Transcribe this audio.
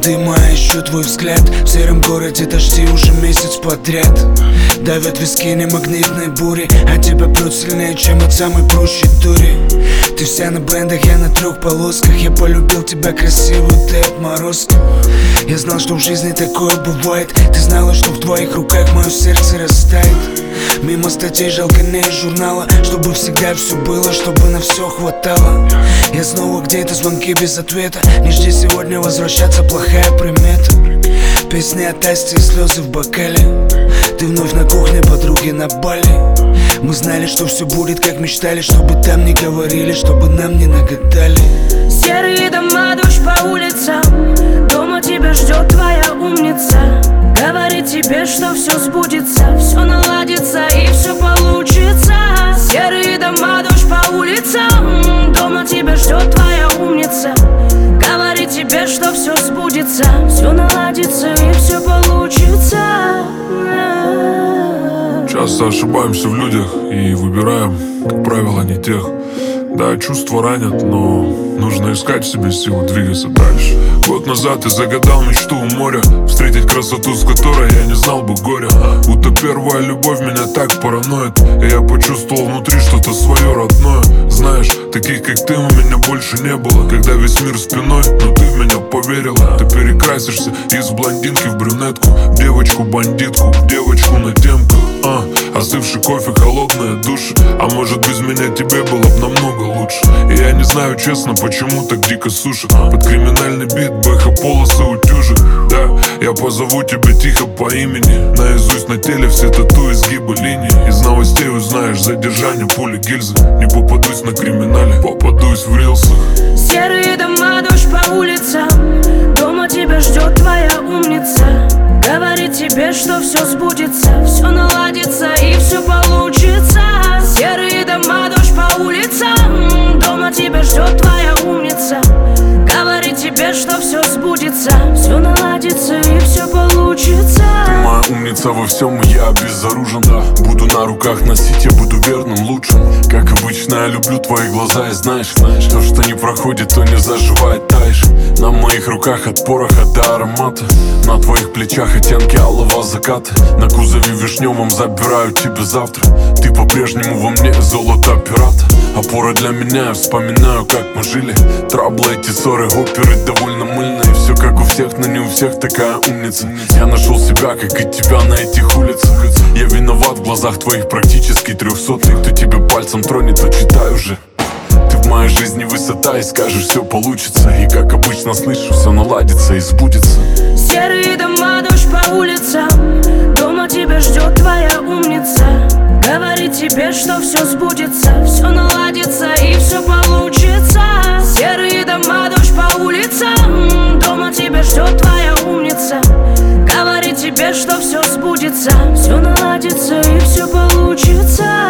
дыма, ищу твой взгляд. В сером городе дожди уже месяц подряд. Давят виски не магнитной бури, а тебя прет сильнее, чем от самой прущей дури. Ты вся на бендах, я на 3 полосках. Я полюбил тебя красивую, ты отморозка. Я знал, что в жизни такое бывает. Ты знала, что в твоих руках мое сердце растает. Мимо статей жалканей из журнала, чтобы всегда все было, чтобы на все хватало. Я снова где-то, звонки без ответа. Не жди сегодня возвращаться, плохая примета. Песни от Асти и слезы в бокале. Ты вновь на кухне, подруги на Бали. Мы знали, что все будет, как мечтали. Чтобы там не говорили, чтобы нам не нагадали. Серые дома, дождь по улицам. Дома тебя ждет твоя умница. Говорит тебе, что все сбудется, все наладится и все получится. Серые дома, дождь по улицам. Дома тебя ждет твоя умница. Говорит тебе, что все сбудется, все наладится и все получится. Часто ошибаемся в людях и выбираем, как правило, не тех. Да, чувства ранят, но нужно искать в себе силы двигаться дальше. Год назад я загадал мечту у моря, встретить красоту, с которой я не знал бы горя. Будто первая любовь меня так параноит, и я почувствовал внутри что-то свое родное. Знаешь, таких как ты у меня больше не было. Когда весь мир спиной, но ты в меня поверила. Ты перекрасишься из блондинки в брюнетку, в девочку-бандитку, в девочку на темку. Остывший кофе, холодная душ. А может, без меня тебе было бы намного лучше. И я не знаю, честно, почему так дико сушит. Под криминальный бит бэха полосы утюжит. Да, я позову тебя тихо по имени. Наизусть на теле все тату, изгибы линии. Из новостей узнаешь задержание, пули, гильзы. Не попадусь на криминале, попадусь в рилсах. Серые дома, дождь по улицам. Дома тебя ждет твоя умница. Говорит тебе, что все сбудется, все наладится и все получится. Серые дома, дождь по улицам. Дома тебя ждет твоя умница. Говорит тебе, что все сбудется, все наладится и все получится. Ты моя умница во всем, и я безоружен. Буду на руках носить, я буду верным, лучшим. Как обычно, я люблю твои глаза, и знаешь, то, что не проходит, то не заживает, таешь. На моих руках от пороха до аромата. На твоих плечах оттенки алого заката. На кузове вишневом забираю тебя завтра. Ты по-прежнему во мне золото пирата. Опора для меня, я вспоминаю, как мы жили. Траблы, эти ссоры, оперы довольно мыльные. Все как у всех, но не у всех такая умница. Я нашел себя, как и тебя на этих улицах. Я виноват в глазах твоих практически 300-х. Кто тебя пальцем тронет, то читай уже. Ты в моей жизни высота, и скажешь, все получится. И как обычно слышу, все наладится и сбудется. Серые дома, дождь по улицам. Дома тебя ждет твоя умница. Говорит тебе, что все сбудется, все наладится и все получится. Серые дома, дождь по улицам. Дома тебя ждет твоя умница. Говорит тебе, что все сбудется, все наладится и все получится.